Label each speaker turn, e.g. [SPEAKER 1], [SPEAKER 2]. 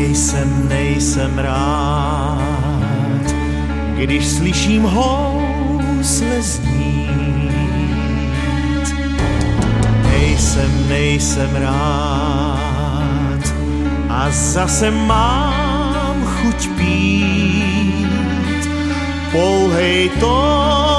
[SPEAKER 1] Nejsem rád, když slyším housle znít. Nejsem rád a zase mám chuť pít. Pouhej to